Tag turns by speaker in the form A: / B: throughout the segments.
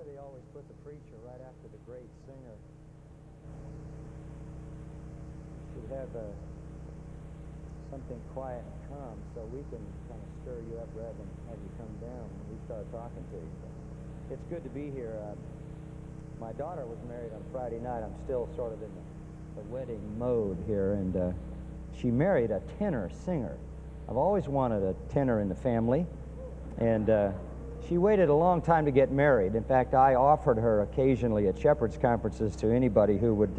A: they always put the preacher right after the great singer. You should have something quiet and calm so we can kind of stir you up rather than have you come down when we start talking to you. But it's good to be here. My daughter was married on Friday night. I'm still sort of in the wedding mode here, and she married a tenor singer. I've always wanted a tenor in the family, and she waited a long time to get married. In fact, I offered her occasionally at shepherds conferences to anybody who would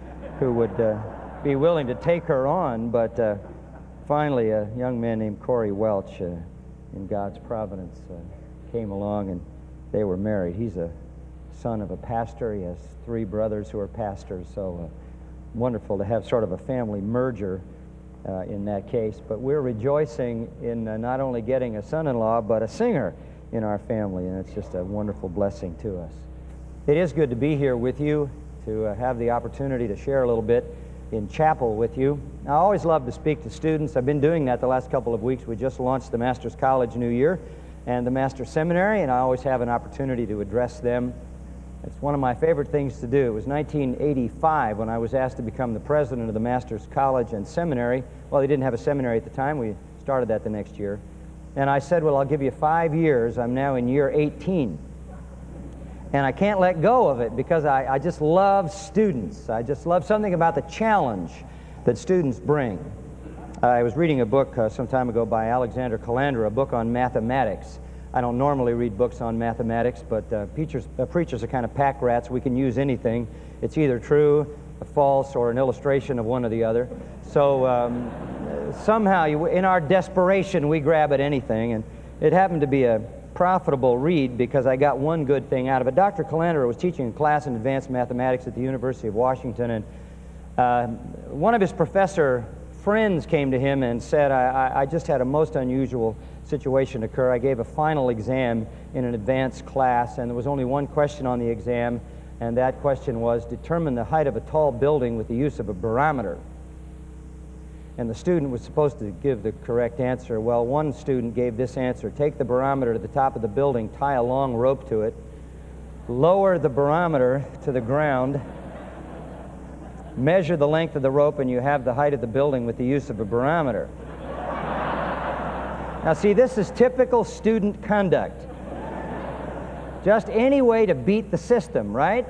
A: be willing to take her on, but finally a young man named Corey Welch in God's providence came along, and they were married. He's a son of a pastor. He has 3 brothers who are pastors, so wonderful to have sort of a family merger in that case. But we're rejoicing in not only getting a son-in-law, but a singer in our family, and it's just a wonderful blessing to us. It is good to be here with you, to have the opportunity to share a little bit in chapel with you. I always love to speak to students. I've been doing that the last couple of weeks. We just launched the Master's College New Year and the Master's Seminary, and I always have an opportunity to address them. It's one of my favorite things to do. It was 1985 when I was asked to become the president of the Master's College and Seminary. Well, they didn't have a seminary at the time. We started that the next year. And I said, well, I'll give you 5 years. I'm now in year 18. And I can't let go of it because I just love students. I just love something about the challenge that students bring. I was reading a book some time ago by Alexander Calandra, a book on mathematics. I don't normally read books on mathematics, but preachers are kind of pack rats. We can use anything. It's either true, false, or an illustration of one or the other. So somehow, in our desperation, we grab at anything, and it happened to be a profitable read because I got one good thing out of it. Dr. Calandra was teaching a class in advanced mathematics at the University of Washington, and one of his professor friends came to him and said, I just had a most unusual situation occur. I gave a final exam in an advanced class, and there was only one question on the exam, and that question was, determine the height of a tall building with the use of a barometer. And the student was supposed to give the correct answer. Well, one student gave this answer: take the barometer to the top of the building, tie a long rope to it, lower the barometer to the ground, measure the length of the rope, and you have the height of the building with the use of a barometer. Now see, this is typical student conduct. Just any way to beat the system, right?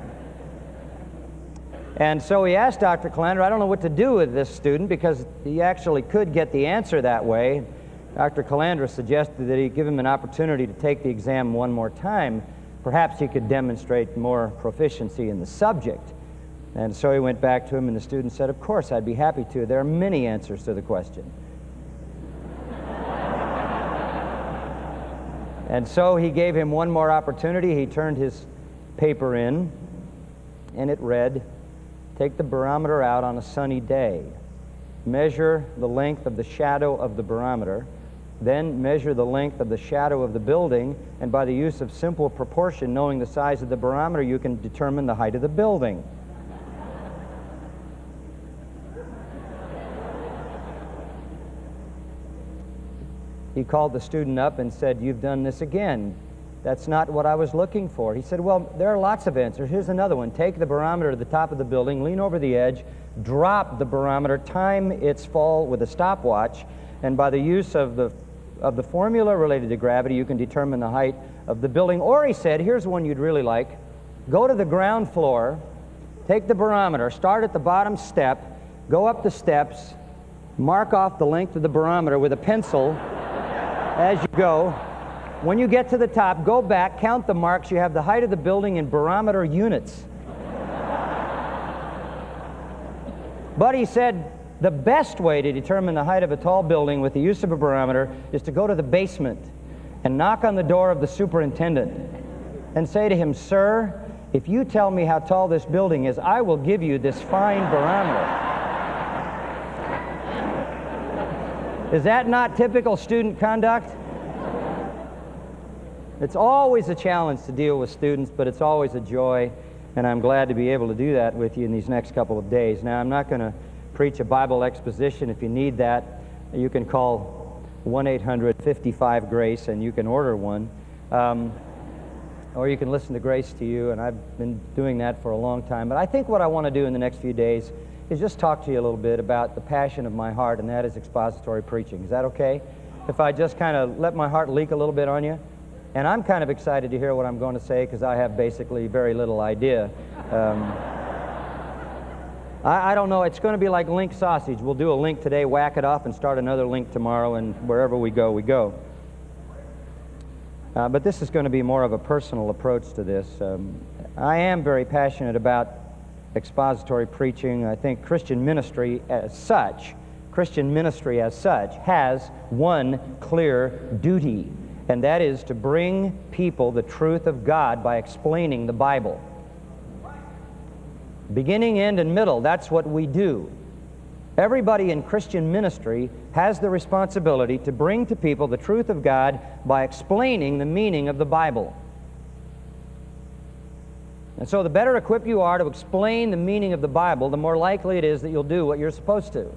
A: And so he asked Dr. Calandra, I don't know what to do with this student because he actually could get the answer that way. Dr. Calandra suggested that he give him an opportunity to take the exam one more time. Perhaps he could demonstrate more proficiency in the subject. And so he went back to him, and the student said, of course, I'd be happy to. There are many answers to the question. And so he gave him one more opportunity. He turned his paper in, and it read, take the barometer out on a sunny day. Measure the length of the shadow of the barometer. Then measure the length of the shadow of the building, and by the use of simple proportion, knowing the size of the barometer, you can determine the height of the building. He called the student up and said, you've done this again. That's not what I was looking for. He said, well, there are lots of answers. Here's another one. Take the barometer to the top of the building, lean over the edge, drop the barometer, time its fall with a stopwatch, and by the use of the formula related to gravity, you can determine the height of the building. Or he said, here's one you'd really like. Go to the ground floor, take the barometer, start at the bottom step, go up the steps, mark off the length of the barometer with a pencil as you go. When you get to the top, go back, count the marks. You have the height of the building in barometer units. But he said the best way to determine the height of a tall building with the use of a barometer is to go to the basement and knock on the door of the superintendent and say to him, sir, if you tell me how tall this building is, I will give you this fine barometer. Is that not typical student conduct? It's always a challenge to deal with students, but it's always a joy, and I'm glad to be able to do that with you in these next couple of days. Now, I'm not going to preach a Bible exposition. If you need that, you can call 1-800-55-GRACE, and you can order one. or you can listen to Grace to You, and I've been doing that for a long time. But I think what I want to do in the next few days is just talk to you a little bit about the passion of my heart, and that is expository preaching. Is that okay? If I just kind of let my heart leak a little bit on you? And I'm kind of excited to hear what I'm going to say because I have basically very little idea. I don't know. It's going to be like link sausage. We'll do a link today, whack it off, and start another link tomorrow, and wherever we go, we go. But this is going to be more of a personal approach to this. I am very passionate about expository preaching. I think Christian ministry as such has one clear duty, and that is to bring people the truth of God by explaining the Bible. Beginning, end, and middle, that's what we do. Everybody in Christian ministry has the responsibility to bring to people the truth of God by explaining the meaning of the Bible. And so the better equipped you are to explain the meaning of the Bible, the more likely it is that you'll do what you're supposed to.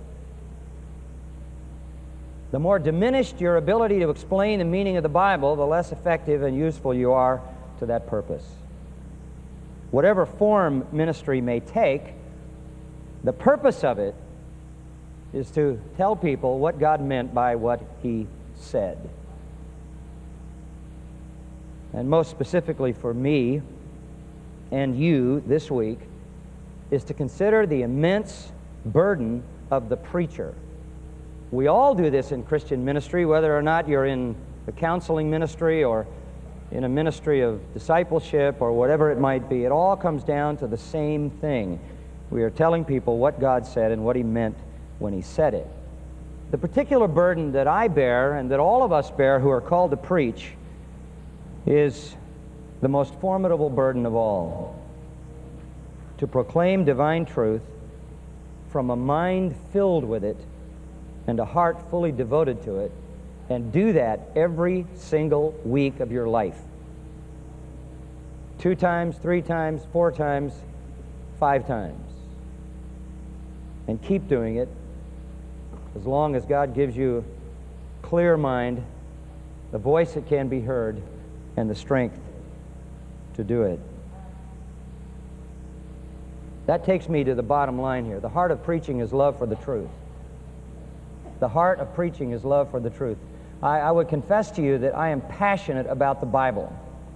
A: The more diminished your ability to explain the meaning of the Bible, the less effective and useful you are to that purpose. Whatever form ministry may take, the purpose of it is to tell people what God meant by what He said. And most specifically for me and you this week is to consider the immense burden of the preacher. We all do this in Christian ministry, whether or not you're in the counseling ministry or in a ministry of discipleship or whatever it might be. It all comes down to the same thing. We are telling people what God said and what He meant when He said it. The particular burden that I bear and that all of us bear who are called to preach is the most formidable burden of all. To proclaim divine truth from a mind filled with it and a heart fully devoted to it, and do that every single week of your life. 2 times, 3 times, 4 times, 5 times. And keep doing it as long as God gives you a clear mind, the voice that can be heard, and the strength to do it. That takes me to the bottom line here. The heart of preaching is love for the truth. The heart of preaching is love for the truth. I would confess to you that I am passionate about the Bible.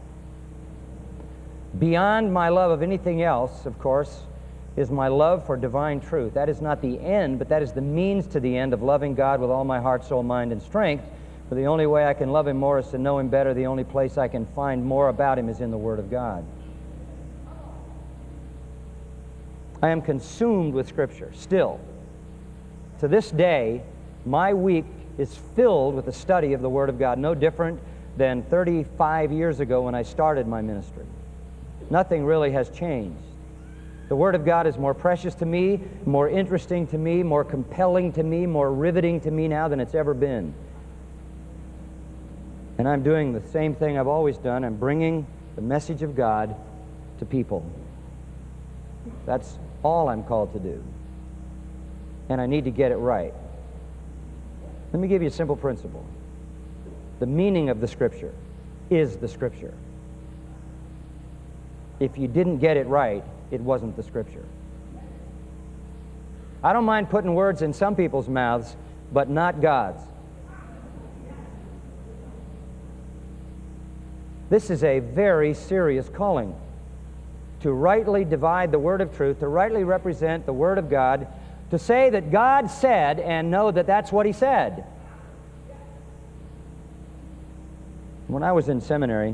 A: Beyond my love of anything else, of course, is my love for divine truth. That is not the end, but that is the means to the end of loving God with all my heart, soul, mind, and strength. For the only way I can love Him more is to know Him better. The only place I can find more about Him is in the Word of God. I am consumed with Scripture, still. To this day, my week is filled with the study of the Word of God, no different than 35 years ago when I started my ministry. Nothing really has changed. The Word of God is more precious to me, more interesting to me, more compelling to me, more riveting to me now than it's ever been. And I'm doing the same thing I've always done. I'm bringing the message of God to people. That's all I'm called to do. And I need to get it right. Let me give you a simple principle. The meaning of the Scripture is the Scripture. If you didn't get it right, it wasn't the Scripture. I don't mind putting words in some people's mouths, but not God's. This is a very serious calling. To rightly divide the word of truth, to rightly represent the Word of God, to say that God said and know that that's what He said. When I was in seminary,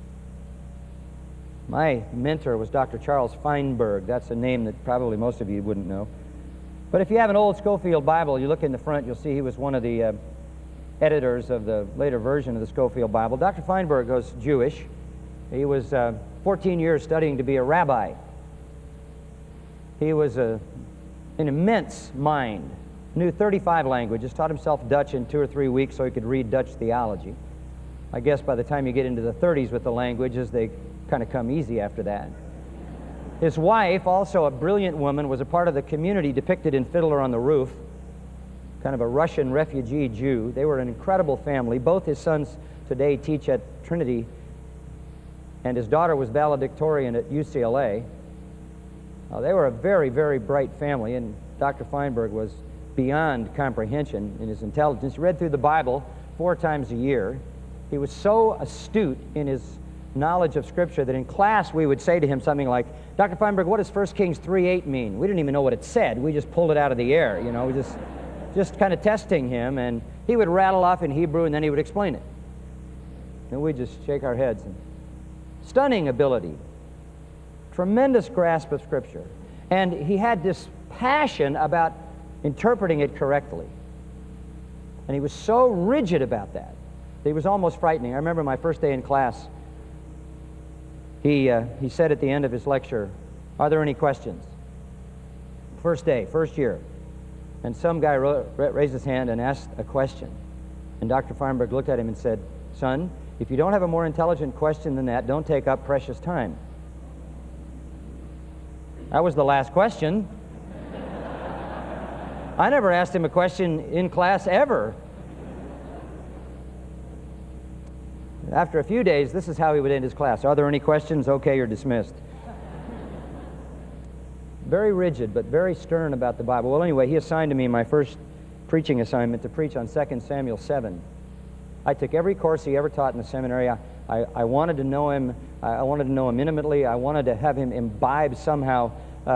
A: my mentor was Dr. Charles Feinberg. That's a name that probably most of you wouldn't know. But if you have an old Scofield Bible, you look in the front, you'll see he was one of the editors of the later version of the Scofield Bible. Dr. Feinberg was Jewish. He was 14 years studying to be a rabbi. He was an immense mind, knew 35 languages, taught himself Dutch in 2 or 3 weeks so he could read Dutch theology. I guess by the time you get into the 30s with the languages, they kind of come easy after that. His wife, also a brilliant woman, was a part of the community depicted in Fiddler on the Roof, kind of a Russian refugee Jew. They were an incredible family. Both his sons today teach at Trinity and his daughter was valedictorian at UCLA. They were a very, very bright family, and Dr. Feinberg was beyond comprehension in his intelligence. He read through the Bible 4 times a year. He was so astute in his knowledge of Scripture that in class we would say to him something like, Dr. Feinberg, what does 1 Kings 3:8 mean? We didn't even know what it said. We just pulled it out of the air, you know, just kind of testing him, and he would rattle off in Hebrew, and then he would explain it. And we'd just shake our heads. And stunning ability, tremendous grasp of Scripture. And he had this passion about interpreting it correctly. And he was so rigid about that he was almost frightening. I remember my first day in class, he said at the end of his lecture, are there any questions? First day, first year. And some guy raised his hand and asked a question. And Dr. Feinberg looked at him and said, son, if you don't have a more intelligent question than that, don't take up precious time. That was the last question. I never asked him a question in class ever. After a few days, this is how he would end his class. Are there any questions? Okay, you're dismissed. Very rigid, but very stern about the Bible. Well, anyway, he assigned to me my first preaching assignment to preach on 2 Samuel 7. I took every course he ever taught in the seminary. I wanted to know him. I wanted to know him intimately. I wanted to have him imbibe somehow,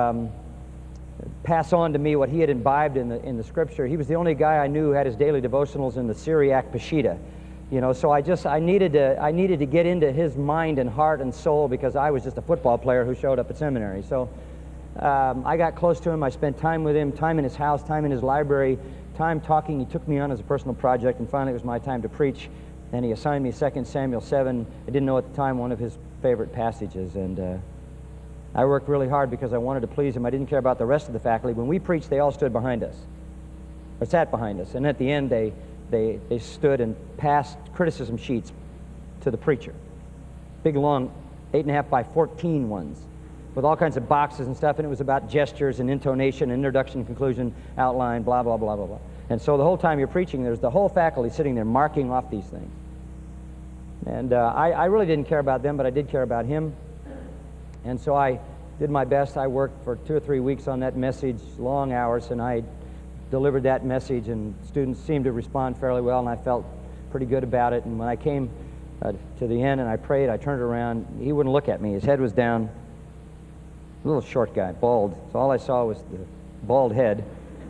A: pass on to me what he had imbibed in the Scripture. He was the only guy I knew who had his daily devotionals in the Syriac Peshitta. You know, so I needed to get into his mind and heart and soul because I was just a football player who showed up at seminary. So I got close to him. I spent time with him, time in his house, time in his library, time talking. He took me on as a personal project, and finally it was my time to preach. And he assigned me 2 Samuel 7. I didn't know at the time one of his favorite passages, and I worked really hard because I wanted to please him. I didn't care about the rest of the faculty. When we preached, they all stood behind us, or sat behind us, and at the end they stood and passed criticism sheets to the preacher. Big, long, 8.5 by 14 ones with all kinds of boxes and stuff, and it was about gestures and intonation, introduction, conclusion, outline, blah, blah, blah, blah, blah. And so the whole time you're preaching, there's the whole faculty sitting there marking off these things. And I really didn't care about them, but I did care about him. And so I did my best. I worked for 2 or 3 weeks on that message, long hours, and I delivered that message, and students seemed to respond fairly well, and I felt pretty good about it. And when I came to the end and I prayed, I turned around. He wouldn't look at me. His head was down. A little short guy, bald. So all I saw was the bald head.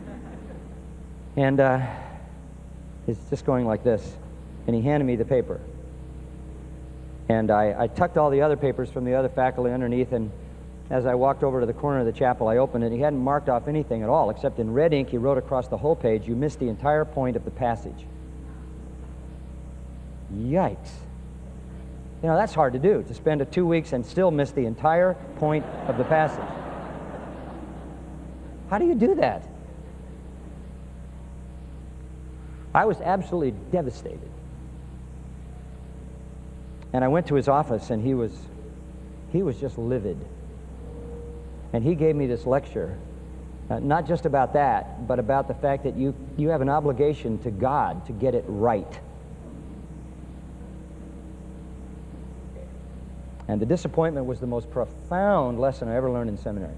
A: And he's just going like this. And he handed me the paper. And I tucked all the other papers from the other faculty underneath, and as I walked over to the corner of the chapel, I opened it. He hadn't marked off anything at all, except in red ink he wrote across the whole page, you missed the entire point of the passage. Yikes. You know, that's hard to do, to spend 2 weeks and still miss the entire point of the passage. How do you do that? I was absolutely devastated. And I went to his office, and he was just livid. And he gave me this lecture, not just about that, but about the fact that you have an obligation to God to get it right. And the disappointment was the most profound lesson I ever learned in seminary.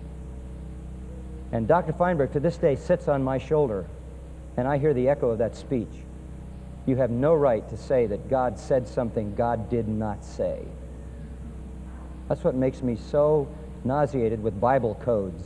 A: And Dr. Feinberg, to this day, sits on my shoulder, and I hear the echo of that speech. You have no right to say that God said something God did not say. That's what makes me so nauseated with Bible codes.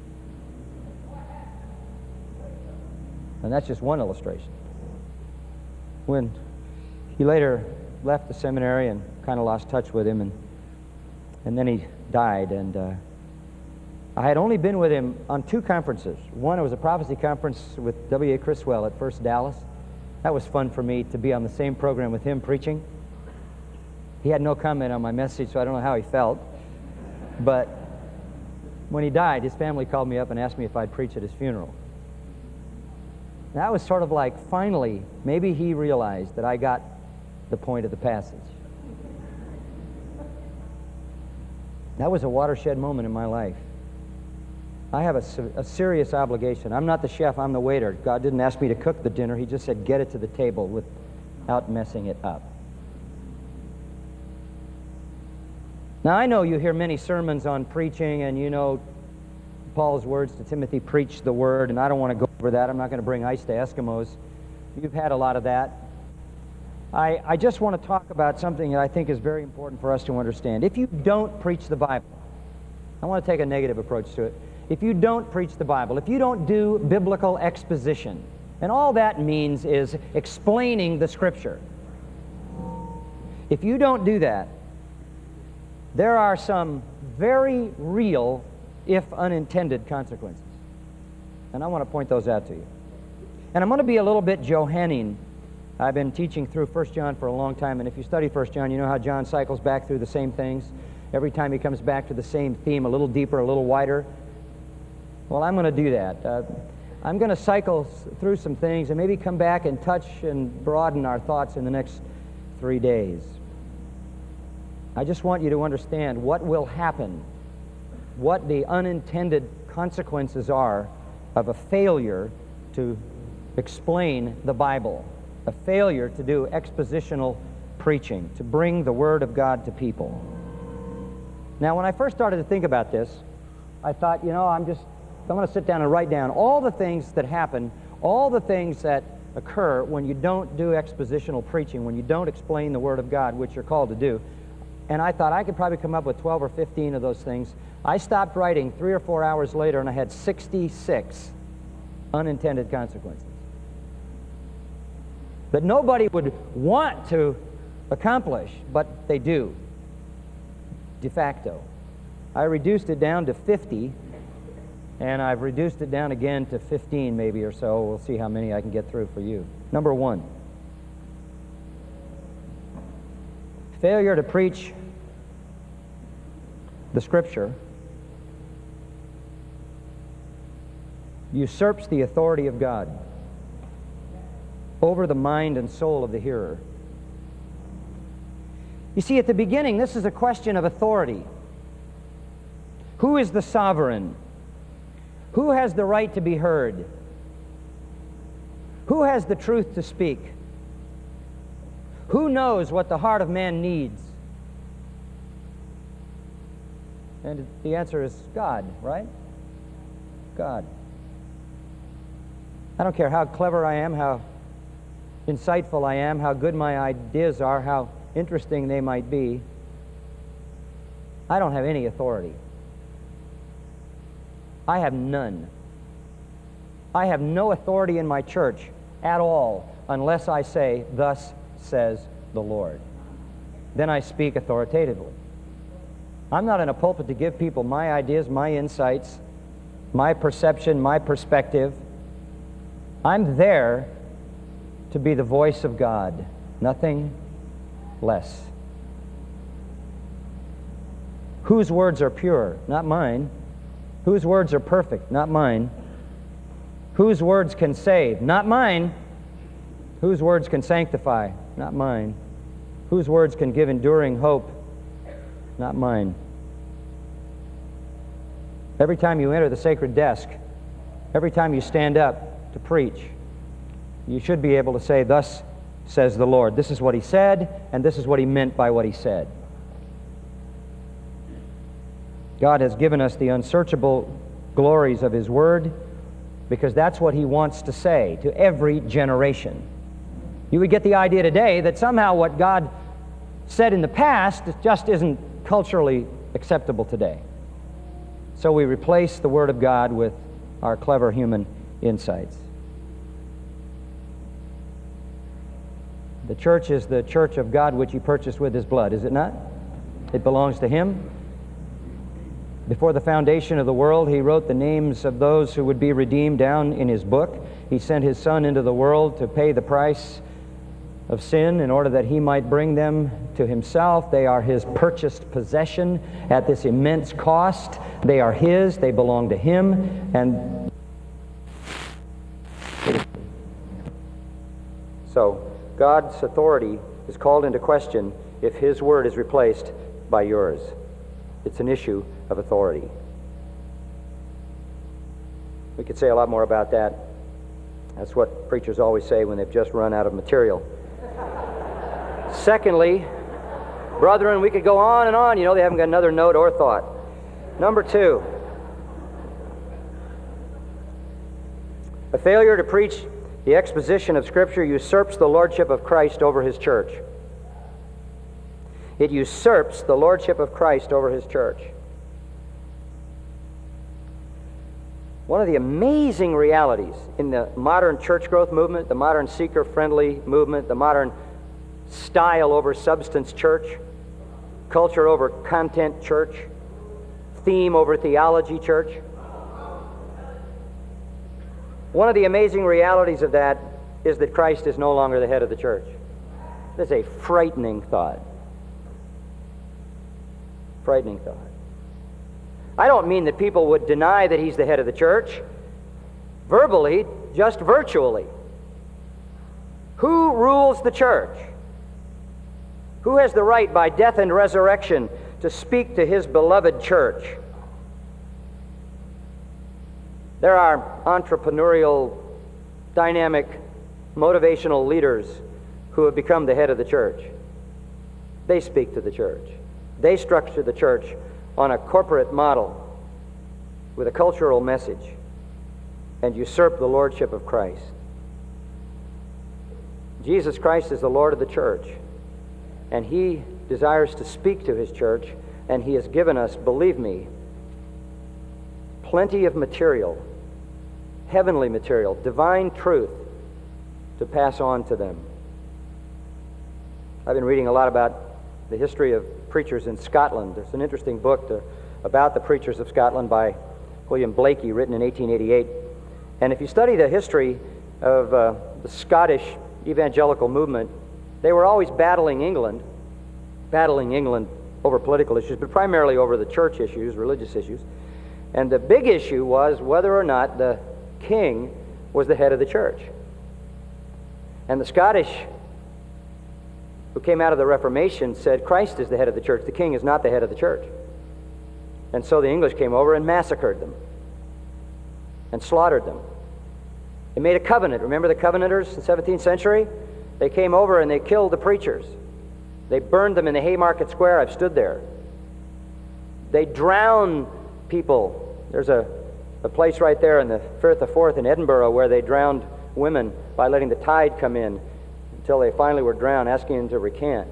A: And that's just one illustration. When he later left the seminary and kind of lost touch with him, and then he died, and I had only been with him on 2 conferences. One, it was a prophecy conference with W.A. Criswell at First Dallas. That was fun for me to be on the same program with him preaching. He had no comment on my message, so I don't know how he felt. But when he died, his family called me up and asked me if I'd preach at his funeral. That was sort of like, finally, maybe he realized that I got the point of the passage. That was a watershed moment in my life. I have a serious obligation. I'm not the chef, I'm the waiter. God didn't ask me to cook the dinner. He just said, get it to the table without messing it up. Now, I know you hear many sermons on preaching, and you know Paul's words to Timothy, preach the word, and I don't want to go over that. I'm not going to bring ice to Eskimos. You've had a lot of that. I just want to talk about something that I think is very important for us to understand. If you don't preach the Bible, I want to take a negative approach to it. If you don't preach the Bible, if you don't do biblical exposition, and all that means is explaining the Scripture. If you don't do that, there are some very real, if unintended, consequences. And I want to point those out to you. And I'm going to be a little bit Johannine. I've been teaching through 1 John for a long time, and if you study 1 John, you know how John cycles back through the same things. Every time he comes back to the same theme, a little deeper, a little wider. Well, I'm going to do that. I'm going to cycle through some things and maybe come back and touch and broaden our thoughts in the next 3 days. I just want you to understand what will happen, what the unintended consequences are of a failure to explain the Bible, a failure to do expositional preaching, to bring the Word of God to people. Now, when I first started to think about this, I thought, you know, I'm going to sit down and write down all the things that happen, all the things that occur when you don't do expositional preaching, when you don't explain the Word of God, which you're called to do. And I thought I could probably come up with 12 or 15 of those things. I stopped writing 3 or 4 hours later, and I had 66 unintended consequences that nobody would want to accomplish, but they do, de facto. I reduced it down to 50, and I've reduced it down again to 15 maybe or so. We'll see how many I can get through for you. Number 1, failure to preach the Scripture usurps the authority of God over the mind and soul of the hearer. You see, at the beginning, this is a question of authority. Who is the sovereign? Who has the right to be heard? Who has the truth to speak? Who knows what the heart of man needs? And the answer is God, right? God. I don't care how clever I am, how insightful I am, how good my ideas are, how interesting they might be. I don't have any authority. I have none. I have no authority in my church at all unless I say, "Thus says the Lord." Then I speak authoritatively. I'm not in a pulpit to give people my ideas, my insights, my perception, my perspective. I'm there to be the voice of God, nothing less. Whose words are pure? Not mine. Whose words are perfect? Not mine. Whose words can save? Not mine. Whose words can sanctify? Not mine. Whose words can give enduring hope? Not mine. Every time you enter the sacred desk, every time you stand up to preach, you should be able to say, "Thus says the Lord." This is what He said, and this is what He meant by what He said. God has given us the unsearchable glories of His Word because that's what He wants to say to every generation. You would get the idea today that somehow what God said in the past just isn't culturally acceptable today. So we replace the Word of God with our clever human insights. The church is the church of God which He purchased with His blood, is it not? It belongs to Him. Before the foundation of the world, He wrote the names of those who would be redeemed down in His book. He sent His Son into the world to pay the price of sin in order that He might bring them to Himself. They are His purchased possession at this immense cost. They are His, they belong to Him, and so God's authority is called into question if His word is replaced by yours. It's an issue of authority. We could say a lot more about that. That's what preachers always say when they've just run out of material. Secondly, Brethren, we could go on and on. You know, they haven't got another note or thought. Number 2. A failure to preach the exposition of Scripture usurps the lordship of Christ over His church. It usurps the lordship of Christ over His church. One of the amazing realities in the modern church growth movement, the modern seeker-friendly movement, the modern style over substance church, culture over content church, theme over theology church. One of the amazing realities of that is that Christ is no longer the head of the church. That's a frightening thought. Frightening thought. I don't mean that people would deny that He's the head of the church verbally, just virtually. Who rules the church? Who has the right by death and resurrection to speak to His beloved church? There are entrepreneurial, dynamic, motivational leaders who have become the head of the church. They speak to the church. They structure the church on a corporate model with a cultural message and usurp the lordship of Christ. Jesus Christ is the Lord of the church, and He desires to speak to His church, and He has given us, believe me, plenty of material, heavenly material, divine truth to pass on to them. I've been reading a lot about the history of preachers in Scotland. There's an interesting book about the preachers of Scotland by William Blakey, written in 1888. And if you study the history of the Scottish evangelical movement, they were always battling England over political issues, but primarily over the church issues, religious issues. And the big issue was whether or not the king was the head of the church. And the Scottish who came out of the Reformation said Christ is the head of the church, the king is not the head of the church. And so the English came over and massacred them and slaughtered them. They made a covenant. Remember the Covenanters in the 17th century? They came over and they killed the preachers. They burned them in the Haymarket Square. I've stood there. They drowned people. There's a place right there in the Firth of Forth in Edinburgh where they drowned women by letting the tide come in until they finally were drowned, asking them to recant.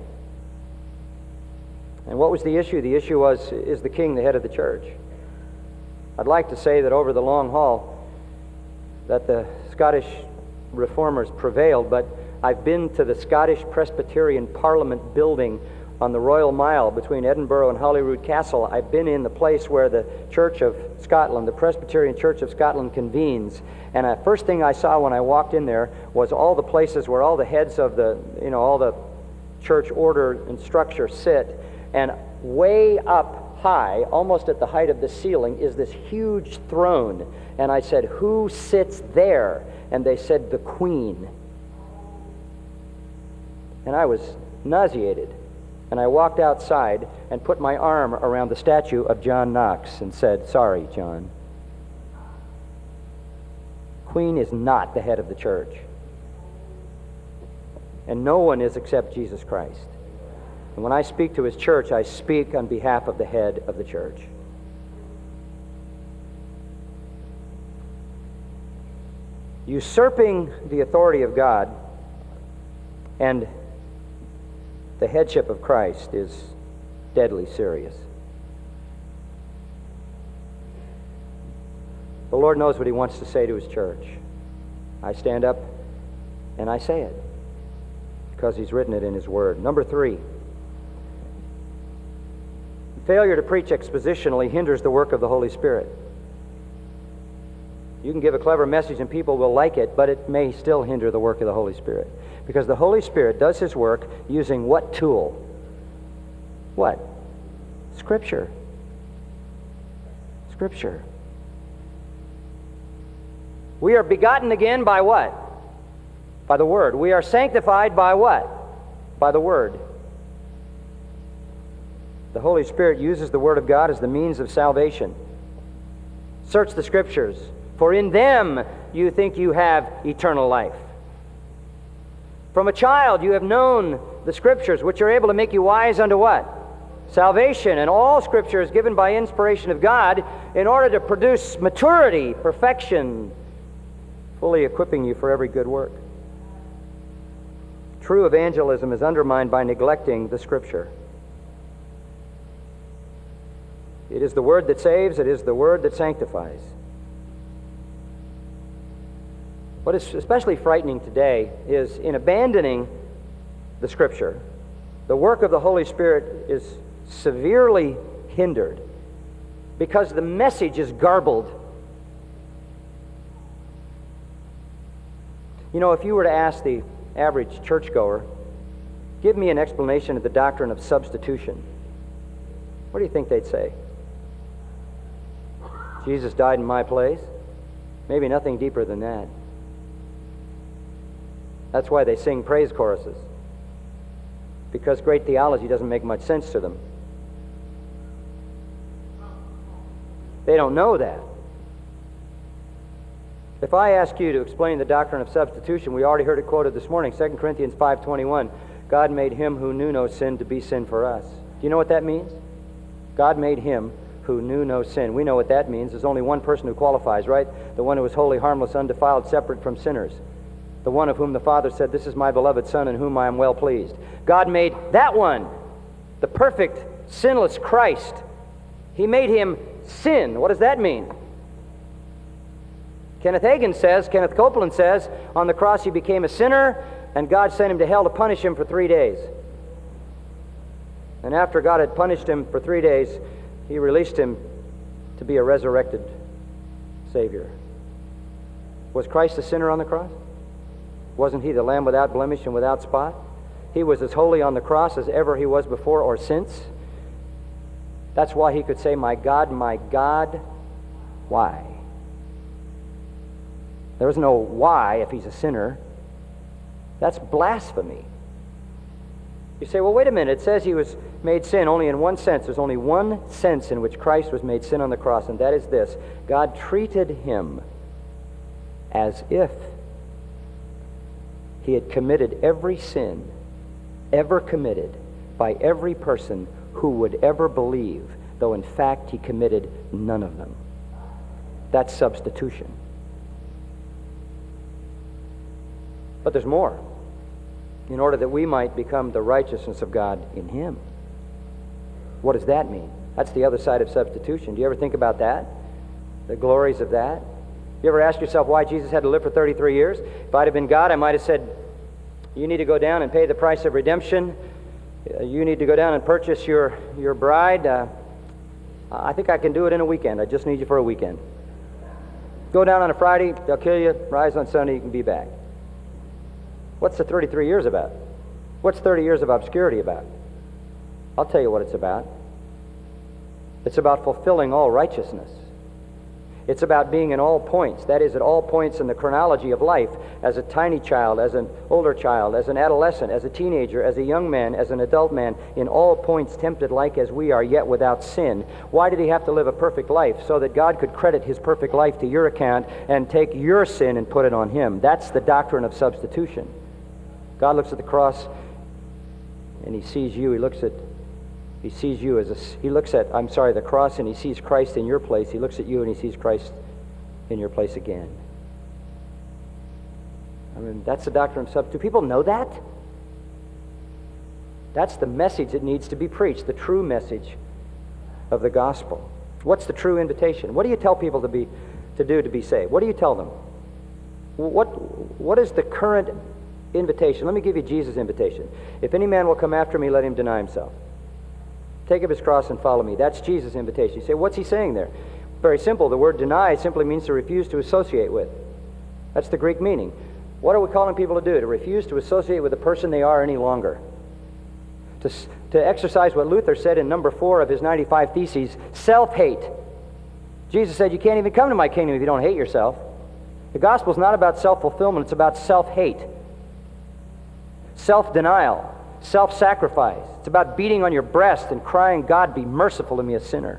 A: And what was the issue? The issue was, is the king the head of the church? I'd like to say that over the long haul that the Scottish reformers prevailed, but I've been to the Scottish Presbyterian Parliament building on the Royal Mile between Edinburgh and Holyrood Castle. I've been in the place where the Church of Scotland, the Presbyterian Church of Scotland, convenes. And the first thing I saw when I walked in there was all the places where all the heads of the, all the church order and structure sit. And way up high, almost at the height of the ceiling, is this huge throne. And I said, who sits there? And they said, the Queen. And I was nauseated. And I walked outside and put my arm around the statue of John Knox and said, sorry, John. Queen is not the head of the church. And no one is except Jesus Christ. And when I speak to His church, I speak on behalf of the head of the church. Usurping the authority of God and the headship of Christ is deadly serious. The Lord knows what He wants to say to His church. I stand up and I say it because He's written it in His Word. Number 3, failure to preach expositionally hinders the work of the Holy Spirit. You can give a clever message and people will like it, but it may still hinder the work of the Holy Spirit. Because the Holy Spirit does His work using what tool? What? Scripture. Scripture. We are begotten again by what? By the Word. We are sanctified by what? By the Word. The Holy Spirit uses the Word of God as the means of salvation. Search the Scriptures, for in them you think you have eternal life. From a child you have known the Scriptures, which are able to make you wise unto what? Salvation. And all Scripture is given by inspiration of God in order to produce maturity, perfection, fully equipping you for every good work. True evangelism is undermined by neglecting the Scripture. It is the Word that saves. It is the Word that sanctifies. What is especially frightening today is in abandoning the Scripture, the work of the Holy Spirit is severely hindered because the message is garbled. You know, if you were to ask the average churchgoer, give me an explanation of the doctrine of substitution, what do you think they'd say? Jesus died in my place? Maybe nothing deeper than that. That's why they sing praise choruses, because great theology doesn't make much sense to them. They don't know that. If I ask you to explain the doctrine of substitution, we already heard it quoted this morning, 2 Corinthians 5:21, God made him who knew no sin to be sin for us. Do you know what that means? God made him who knew no sin. We know what that means. There's only one person who qualifies, right? The one who is holy, harmless, undefiled, separate from sinners. The one of whom the Father said, this is my beloved Son in whom I am well pleased. God made that one, the perfect, sinless Christ. He made him sin. What does that mean? Kenneth Copeland says, on the cross he became a sinner, and God sent him to hell to punish him for 3 days. And after God had punished him for 3 days, he released him to be a resurrected Savior. Was Christ a sinner on the cross? Wasn't he the Lamb without blemish and without spot? He was as holy on the cross as ever he was before or since. That's why he could say, my God, why? There's no why if he's a sinner. That's blasphemy. You say, well, wait a minute. It says he was made sin only in one sense. There's only one sense in which Christ was made sin on the cross, and that is this. God treated him as if he had committed every sin ever committed by every person who would ever believe, though in fact he committed none of them. That's substitution. But there's more. In order that we might become the righteousness of God in him. What does that mean? That's the other side of substitution. Do you ever think about that? The glories of that? You ever ask yourself why Jesus had to live for 33 years? If I'd have been God, I might have said, you need to go down and pay the price of redemption. You need to go down and purchase your bride. I think I can do it in a weekend. I just need you for a weekend. Go down on a Friday, they'll kill you. Rise on Sunday, you can be back. What's the 33 years about? What's 30 years of obscurity about? I'll tell you what it's about. It's about fulfilling all righteousness. It's about being in all points, that is, at all points in the chronology of life, as a tiny child, as an older child, as an adolescent, as a teenager, as a young man, as an adult man, in all points tempted like as we are, yet without sin. Why did he have to live a perfect life? So that God could credit his perfect life to your account and take your sin and put it on him. That's the doctrine of substitution. God looks at the cross and he sees you. He looks at the cross and he sees Christ in your place. He looks at you and he sees Christ in your place again. I mean, that's the doctrine of substitution. Do people know that? That's the message that needs to be preached, the true message of the gospel. What's the true invitation? What do you tell people to do to be saved? What do you tell them? What is the current invitation? Let me give you Jesus' invitation. If any man will come after me, let him deny himself. Take up his cross and follow me. That's Jesus' invitation. You say, what's he saying there? Very simple. The word deny simply means to refuse to associate with. That's the Greek meaning. What are we calling people to do? To refuse to associate with the person they are any longer. To exercise what Luther said in number 4 of his 95 Theses, self-hate. Jesus said, you can't even come to my kingdom if you don't hate yourself. The gospel is not about self-fulfillment. It's about self-hate. Self-denial. Self-sacrifice. It's about beating on your breast and crying, God, be merciful to me, a sinner.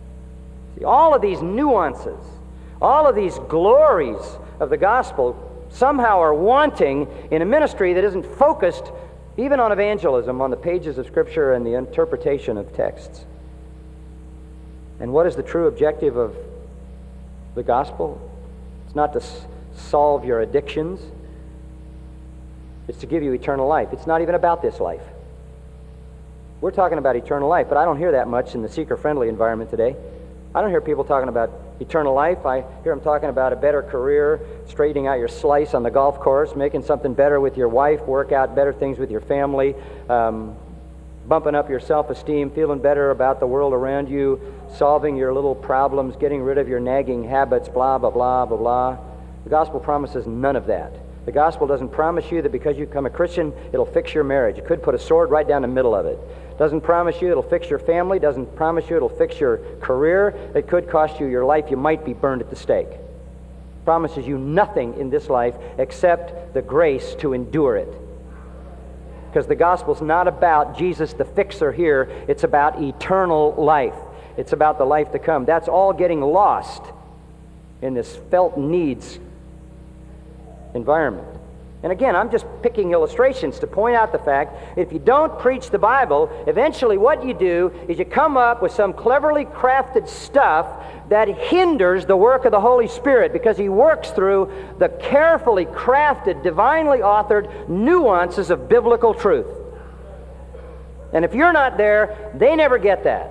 A: See, all of these nuances, all of these glories of the gospel somehow are wanting in a ministry that isn't focused even on evangelism, on the pages of Scripture and the interpretation of texts. And what is the true objective of the gospel? It's not to solve your addictions. It's to give you eternal life. It's not even about this life. We're talking about eternal life, but I don't hear that much in the seeker-friendly environment today. I don't hear people talking about eternal life. I hear them talking about a better career, straightening out your slice on the golf course, making something better with your wife, work out better things with your family, bumping up your self-esteem, feeling better about the world around you, solving your little problems, getting rid of your nagging habits, blah, blah, blah, blah, blah. The gospel promises none of that. The gospel doesn't promise you that because you become a Christian, it'll fix your marriage. It could put a sword right down the middle of it. Doesn't promise you it'll fix your family. Doesn't promise you it'll fix your career. It could cost you your life. You might be burned at the stake. Promises you nothing in this life except the grace to endure it. Because the gospel's not about Jesus the fixer here. It's about eternal life. It's about the life to come. That's all getting lost in this felt needs environment. And again, I'm just picking illustrations to point out the fact, if you don't preach the Bible, eventually what you do is you come up with some cleverly crafted stuff that hinders the work of the Holy Spirit, because He works through the carefully crafted, divinely authored nuances of biblical truth. And if you're not there, they never get that.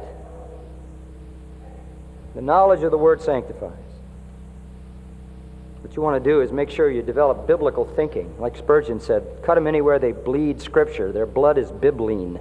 A: The knowledge of the Word sanctifies. What you want to do is make sure you develop biblical thinking. Like Spurgeon said, cut them anywhere they bleed Scripture. Their blood is bibline.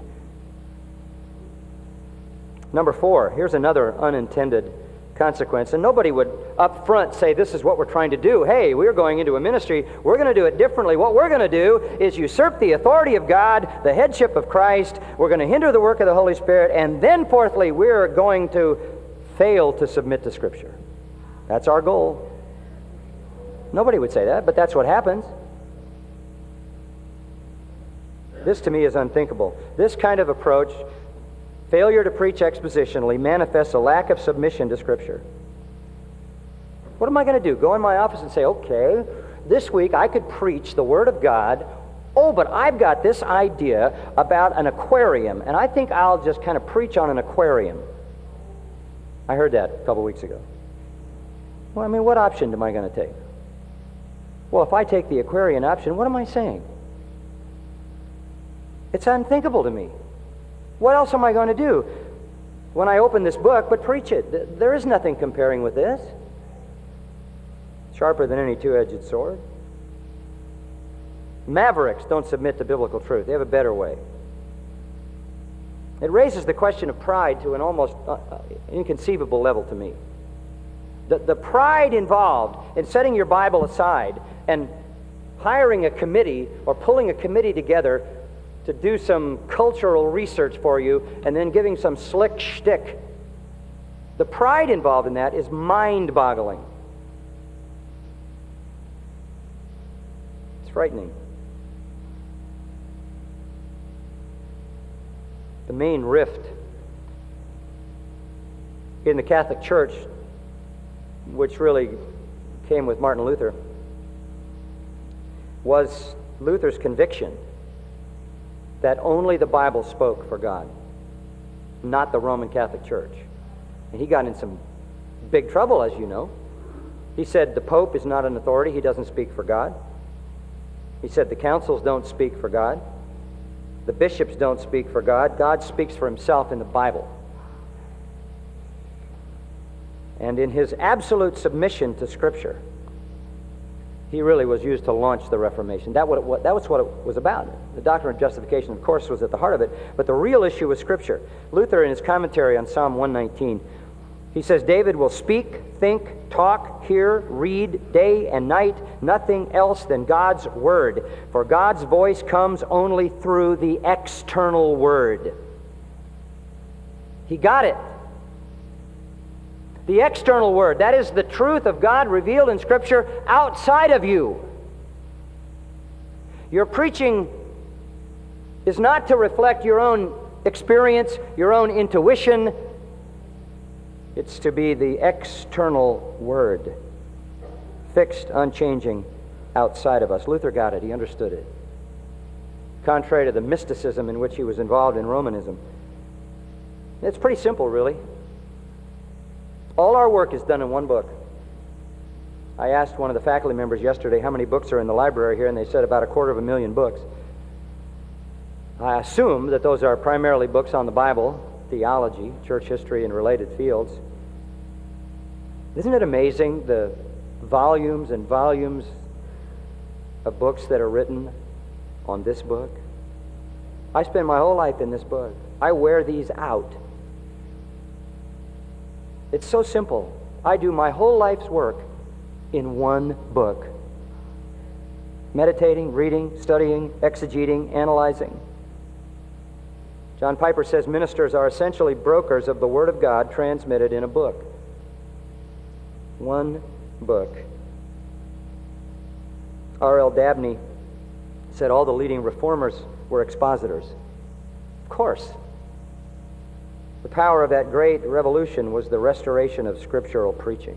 A: Number 4, here's another unintended consequence. And nobody would up front say, this is what we're trying to do. Hey, we're going into a ministry. We're going to do it differently. What we're going to do is usurp the authority of God, the headship of Christ. We're going to hinder the work of the Holy Spirit. And then, fourthly, we're going to fail to submit to Scripture. That's our goal. Nobody would say that, but that's what happens. This to me is unthinkable. This kind of approach, failure to preach expositionally, manifests a lack of submission to Scripture. What am I going to do? Go in my office and say, okay, this week I could preach the Word of God. Oh, but I've got this idea about an aquarium, and I think I'll just kind of preach on an aquarium. I heard that a couple weeks ago. Well, I mean, what option am I going to take? Well, if I take the aquarium option, what am I saying? It's unthinkable to me. What else am I going to do when I open this book but preach it? There is nothing comparing with this. Sharper than any two-edged sword. Mavericks don't submit to biblical truth. They have a better way. It raises the question of pride to an almost inconceivable level to me. The pride involved in setting your Bible aside and hiring a committee or pulling a committee together to do some cultural research for you and then giving some slick shtick. The pride involved in that is mind-boggling. It's frightening. The main rift in the Catholic Church, which really came with Martin Luther, was Luther's conviction that only the Bible spoke for God, not the Roman Catholic Church. And he got in some big trouble, as you know. He said the Pope is not an authority. He doesn't speak for God. He said the councils don't speak for God. The bishops don't speak for God. God speaks for Himself in the Bible. And in his absolute submission to Scripture, he really was used to launch the Reformation. That was what it was about. The doctrine of justification, of course, was at the heart of it, but the real issue was Scripture. Luther, in his commentary on Psalm 119, he says, David will speak, think, talk, hear, read, day and night, nothing else than God's Word. For God's voice comes only through the external Word. He got it. The external Word, that is the truth of God revealed in Scripture outside of you. Your preaching is not to reflect your own experience, your own intuition. It's to be the external Word, fixed, unchanging, outside of us. Luther got it. He understood it. Contrary to the mysticism in which he was involved in Romanism. It's pretty simple, really. All our work is done in one book. I asked one of the faculty members yesterday how many books are in the library here, and they said about 250,000 books. I assume that those are primarily books on the Bible, theology, church history, and related fields. Isn't it amazing the volumes and volumes of books that are written on this book? I spend my whole life in this book. I wear these out. It's so simple. I do my whole life's work in one book. Meditating, reading, studying, exegeting, analyzing. John Piper says ministers are essentially brokers of the Word of God transmitted in a book. One book. R.L. Dabney said all the leading reformers were expositors. Of course. The power of that great revolution was the restoration of scriptural preaching.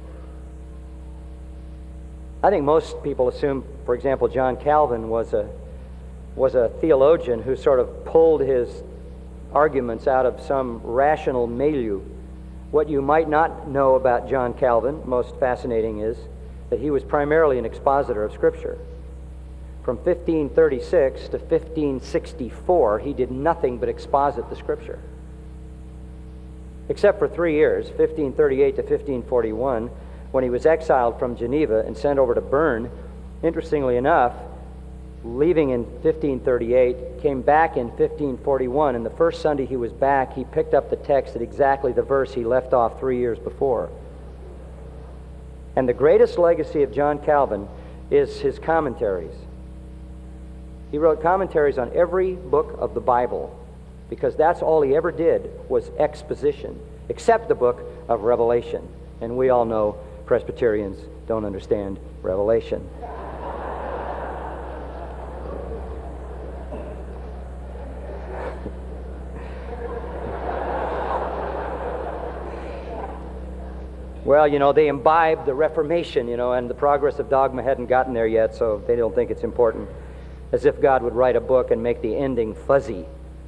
A: I think most people assume, for example, John Calvin was a theologian who sort of pulled his arguments out of some rational milieu. What you might not know about John Calvin, most fascinating, is that he was primarily an expositor of Scripture. From 1536 to 1564, he did nothing but exposit the Scripture. Except for 3 years, 1538 to 1541, when he was exiled from Geneva and sent over to Bern. Interestingly enough, leaving in 1538, came back in 1541, and the first Sunday he was back, he picked up the text at exactly the verse he left off 3 years before. And the greatest legacy of John Calvin is his commentaries. He wrote commentaries on every book of the Bible, because that's all he ever did was exposition, except the book of Revelation. And we all know Presbyterians don't understand Revelation. Well, they imbibed the Reformation, and the progress of dogma hadn't gotten there yet, so they don't think it's important. As if God would write a book and make the ending fuzzy.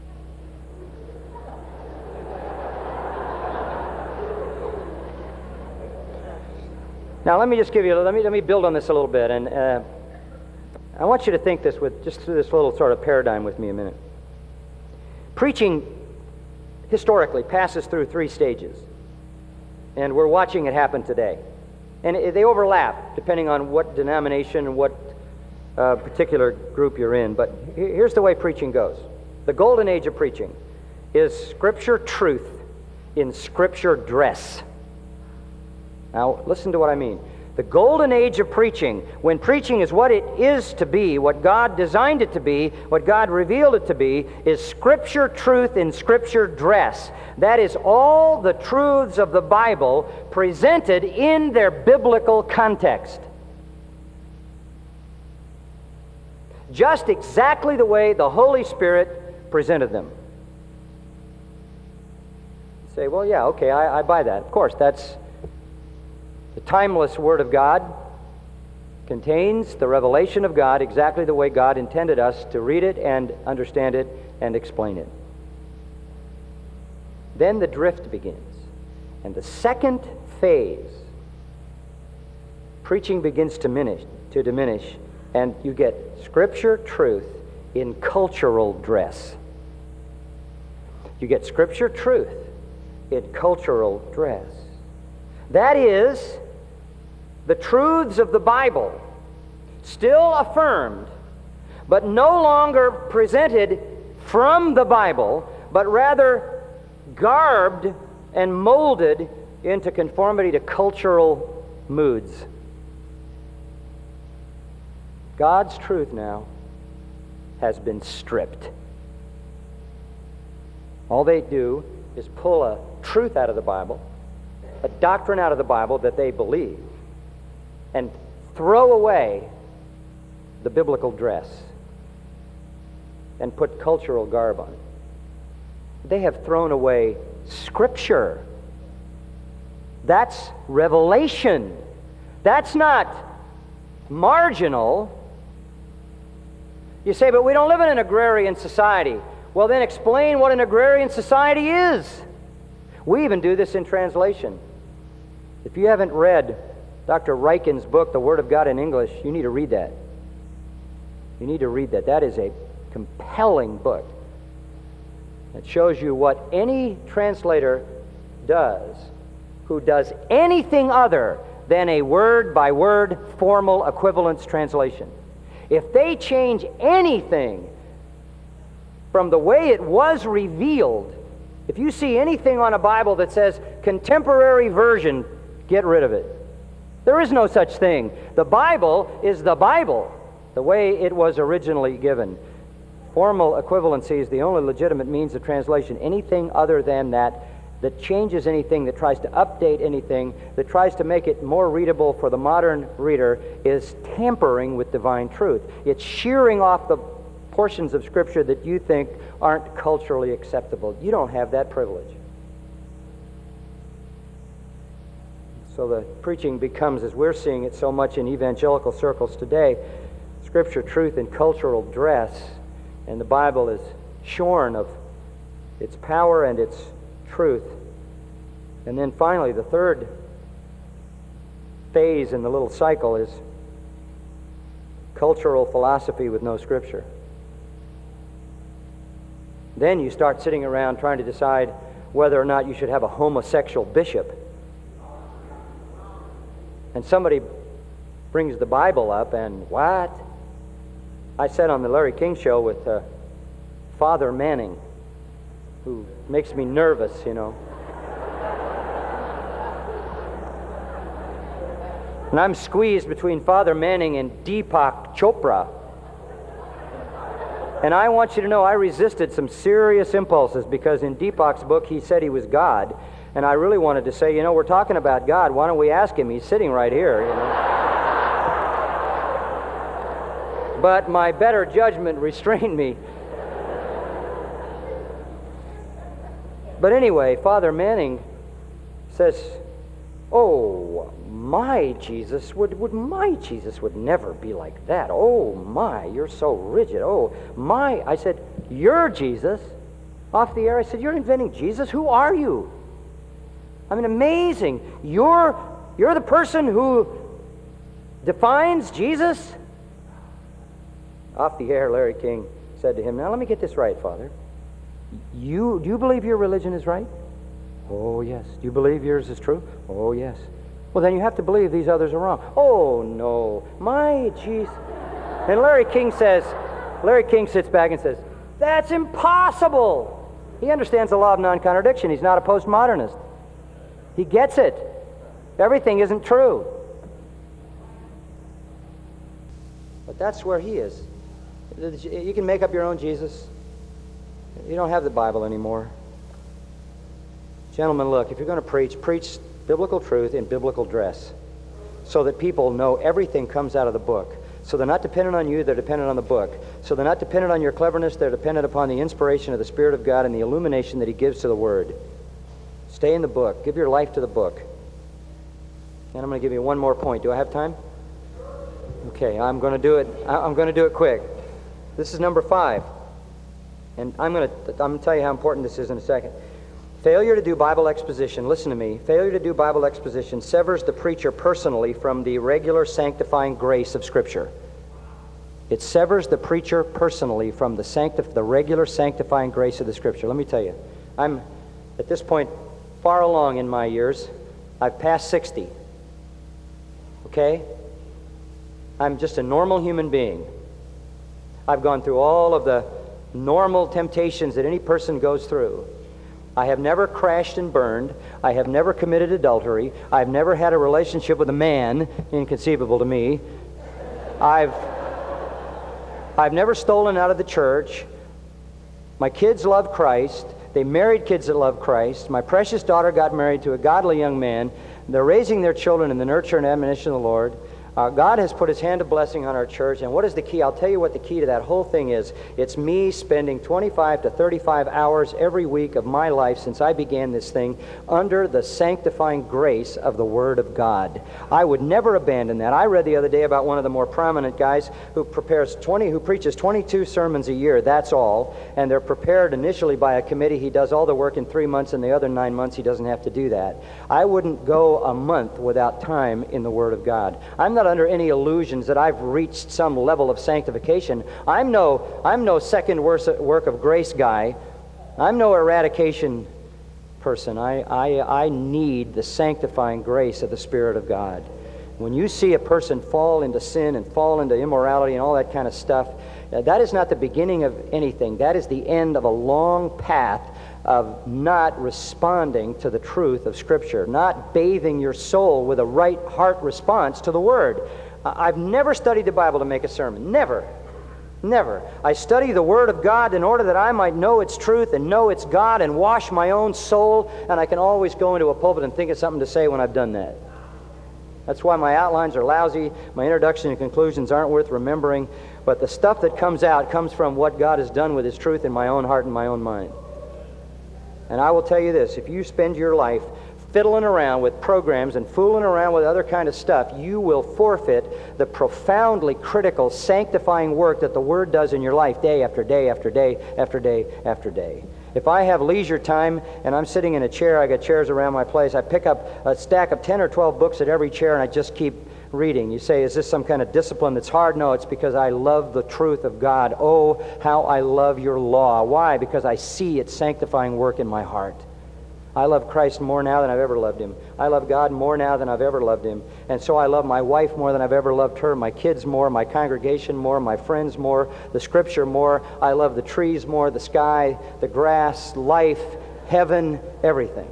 A: Now, let me build on this a little bit, and I want you to think this with just through this little sort of paradigm with me a minute. Preaching, historically, passes through 3 stages. And we're watching it happen today. And they overlap, depending on what denomination and what particular group you're in. But here's the way preaching goes. The golden age of preaching is Scripture truth in Scripture dress. Now, listen to what I mean. The golden age of preaching, when preaching is what it is to be, what God designed it to be, what God revealed it to be, is Scripture truth in Scripture dress. That is all the truths of the Bible presented in their biblical context. Just exactly the way the Holy Spirit presented them. You say, well, yeah, okay, I buy that. Of course, that's the timeless Word of God contains the revelation of God exactly the way God intended us to read it and understand it and explain it. Then the drift begins. And the second phase, preaching begins to diminish, and you get Scripture truth in cultural dress. You get Scripture truth in cultural dress. That is, the truths of the Bible, still affirmed, but no longer presented from the Bible, but rather garbed and molded into conformity to cultural moods. God's truth now has been stripped. All they do is pull a truth out of the Bible, a doctrine out of the Bible that they believe, and throw away the biblical dress and put cultural garb on it. They have thrown away Scripture. That's revelation. That's not marginal. You say, but we don't live in an agrarian society. Well, then explain what an agrarian society is. We even do this in translation. If you haven't read Dr. Ryken's book, The Word of God in English, you need to read that. You need to read that. That is a compelling book. It shows you what any translator does who does anything other than a word-by-word formal equivalence translation. If they change anything from the way it was revealed, if you see anything on a Bible that says contemporary version, get rid of it. There is no such thing. The Bible is the Bible, the way it was originally given. Formal equivalency is the only legitimate means of translation. Anything other than that changes anything, that tries to update anything, that tries to make it more readable for the modern reader, is tampering with divine truth. It's shearing off the portions of Scripture that you think aren't culturally acceptable. You don't have that privilege. So the preaching becomes, as we're seeing it so much in evangelical circles today, Scripture, truth, and cultural dress, and the Bible is shorn of its power and its truth. And then finally, the third phase in the little cycle is cultural philosophy with no Scripture. Then you start sitting around trying to decide whether or not you should have a homosexual bishop. And somebody brings the Bible up, and what? I sat on the Larry King show with Father Manning, who makes me nervous, you know. And I'm squeezed between Father Manning and Deepak Chopra. And I want you to know I resisted some serious impulses, because in Deepak's book he said he was God. And I really wanted to say, you know, we're talking about God. Why don't we ask him? He's sitting right here, you know. But my better judgment restrained me. But anyway, Father Manning says, oh, my Jesus would never be like that. Oh, my, you're so rigid. Oh, my. I said, you're Jesus. Off the air, I said, you're inventing Jesus? Who are you? I mean, amazing. You're the person who defines Jesus? Off the air, Larry King said to him, now let me get this right, Father. Do you believe your religion is right? Oh, yes. Do you believe yours is true? Oh, yes. Well, then you have to believe these others are wrong. Oh, no. My Jesus. And Larry King sits back and says, that's impossible. He understands the law of non-contradiction. He's not a postmodernist. He gets it. Everything isn't true. But that's where he is. You can make up your own Jesus. You don't have the Bible anymore. Gentlemen, look, if you're going to preach biblical truth in biblical dress, so that people know everything comes out of the book. So they're not dependent on you, they're dependent on the book. So they're not dependent on your cleverness, they're dependent upon the inspiration of the Spirit of God and the illumination that He gives to the Word. Stay in the book. Give your life to the book. And I'm going to give you one more point. Do I have time? Okay, I'm going to do it. I'm going to do it quick. This is number 5. And I'm going to tell you how important this is in a second. Failure to do Bible exposition, listen to me, failure to do Bible exposition severs the preacher personally from the regular sanctifying grace of Scripture. It severs the preacher personally from the regular sanctifying grace of the Scripture. Let me tell you, I'm at this point far along in my years. I've passed 60. Okay? I'm just a normal human being. I've gone through all of the normal temptations that any person goes through. I have never crashed and burned. I have never committed adultery. I've never had a relationship with a man, inconceivable to me. I've never stolen out of the church. My kids love Christ. They married kids that love Christ. My precious daughter got married to a godly young man. They're raising their children in the nurture and admonition of the Lord. God has put his hand of blessing on our church, and what is the key? I'll tell you what the key to that whole thing is. It's me spending 25 to 35 hours every week of my life since I began this thing under the sanctifying grace of the Word of God. I would never abandon that. I read the other day about one of the more prominent guys who preaches 22 sermons a year, that's all, and they're prepared initially by a committee. He does all the work in 3 months, and the other 9 months he doesn't have to do that. I wouldn't go a month without time in the Word of God. I'm not under any illusions that I've reached some level of sanctification. I'm no second work of grace guy. I'm no eradication person. I need the sanctifying grace of the Spirit of God. When you see a person fall into sin and fall into immorality and all that kind of stuff, that is not the beginning of anything. That is the end of a long path of not responding to the truth of Scripture, not bathing your soul with a right heart response to the Word. I've never studied the Bible to make a sermon. Never. Never. I study the Word of God in order that I might know its truth and know its God and wash my own soul, and I can always go into a pulpit and think of something to say when I've done that. That's why my outlines are lousy, my introduction and conclusions aren't worth remembering, but the stuff that comes out comes from what God has done with His truth in my own heart and my own mind. And I will tell you this, if you spend your life fiddling around with programs and fooling around with other kind of stuff, you will forfeit the profoundly critical, sanctifying work that the Word does in your life day after day after day after day after day. If I have leisure time and I'm sitting in a chair, I got chairs around my place, I pick up a stack of 10 or 12 books at every chair and I just keep reading. You say, is this some kind of discipline that's hard? No, it's because I love the truth of God. Oh, how I love your law. Why? Because I see its sanctifying work in my heart. I love Christ more now than I've ever loved Him. I love God more now than I've ever loved Him. And so I love my wife more than I've ever loved her, my kids more, my congregation more, my friends more, the Scripture more. I love the trees more, the sky, the grass, life, heaven, everything.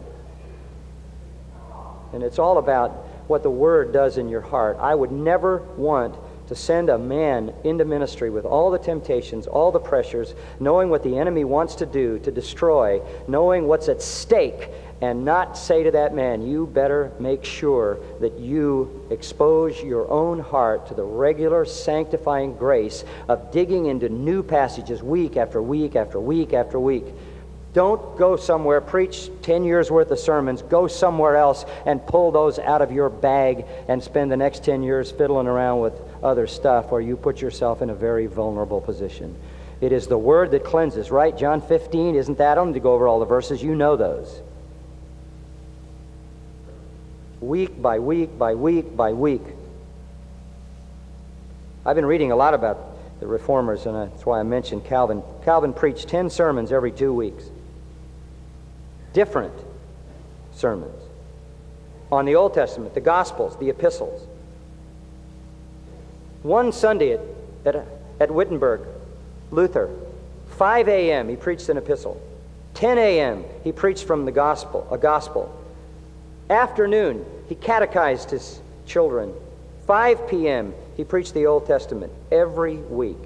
A: And it's all about what the Word does in your heart. I would never want to send a man into ministry with all the temptations, all the pressures, knowing what the enemy wants to do to destroy, knowing what's at stake, and not say to that man, you better make sure that you expose your own heart to the regular sanctifying grace of digging into new passages week after week after week after week. Don't go somewhere, preach 10 years worth of sermons, go somewhere else and pull those out of your bag and spend the next 10 years fiddling around with other stuff, or you put yourself in a very vulnerable position. It is the Word that cleanses, right? John 15, isn't that? I don't need to go over all the verses. You know those. Week by week by week by week. I've been reading a lot about the Reformers, and that's why I mentioned Calvin. Calvin preached 10 sermons every 2 weeks. Different sermons on the Old Testament, the Gospels, the Epistles. One Sunday at Wittenberg, Luther, 5 a.m. he preached an epistle. 10 a.m. he preached from a gospel. Afternoon, he catechized his children. 5 p.m. he preached the Old Testament every week.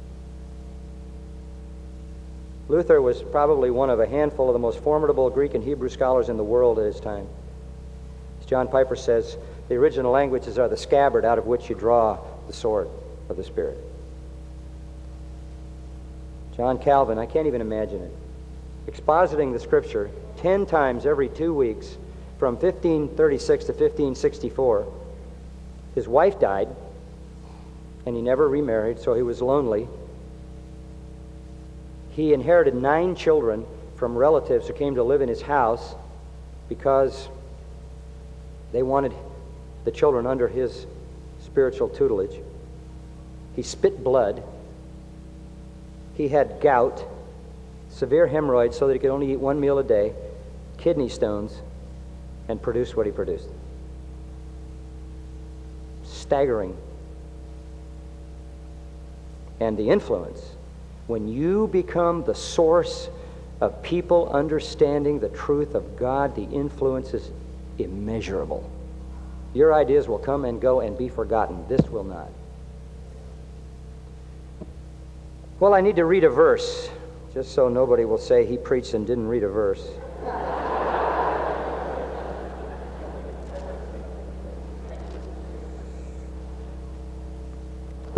A: Luther was probably one of a handful of the most formidable Greek and Hebrew scholars in the world at his time. As John Piper says, the original languages are the scabbard out of which you draw the sword of the Spirit. John Calvin, I can't even imagine it, expositing the Scripture 10 times every 2 weeks from 1536 to 1564. His wife died, and he never remarried, so he was lonely. He inherited 9 children from relatives who came to live in his house because they wanted the children under his spiritual tutelage. He spit blood. He had gout, severe hemorrhoids so that he could only eat 1 meal a day, kidney stones, and produced what he produced. Staggering. And the influence, when you become the source of people understanding the truth of God, the influence is immeasurable. Your ideas will come and go and be forgotten. This will not. Well, I need to read a verse, just so nobody will say he preached and didn't read a verse.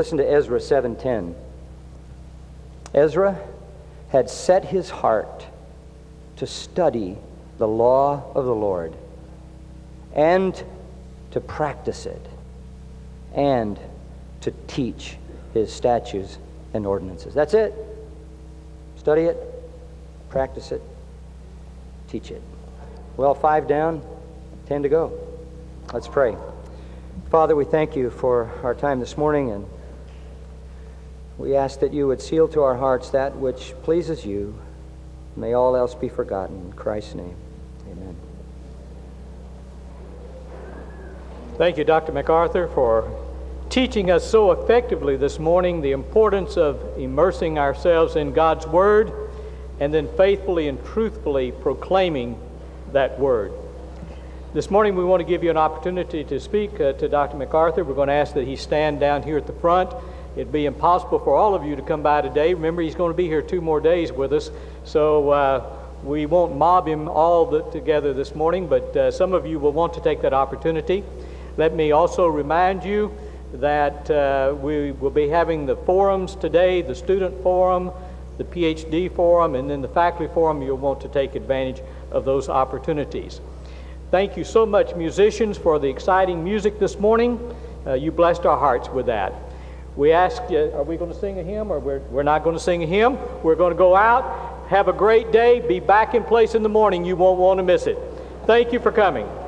A: Listen to Ezra 7:10. Ezra had set his heart to study the law of the Lord and to practice it and to teach his statutes and ordinances. That's it. Study it, practice it, teach it. Well, 5 down, 10 to go. Let's pray. Father, we thank you for our time this morning, and we ask that you would seal to our hearts that which pleases you. May all else be forgotten. In Christ's name, amen.
B: Thank you, Dr. MacArthur, for teaching us so effectively this morning the importance of immersing ourselves in God's Word and then faithfully and truthfully proclaiming that Word. This morning we want to give you an opportunity to speak to Dr. MacArthur. We're going to ask that he stand down here at the front. It'd be impossible for all of you to come by today. Remember, he's going to be here 2 more days with us, so we won't mob him all together this morning, but some of you will want to take that opportunity. Let me also remind you that we will be having the forums today, the student forum, the PhD forum, and then the faculty forum. You'll want to take advantage of those opportunities. Thank you so much, musicians, for the exciting music this morning. You blessed our hearts with that. We ask you, are we going to sing a hymn, or we're not going to sing a hymn? We're going to go out, have a great day, be back in place in the morning. You won't want to miss it. Thank you for coming.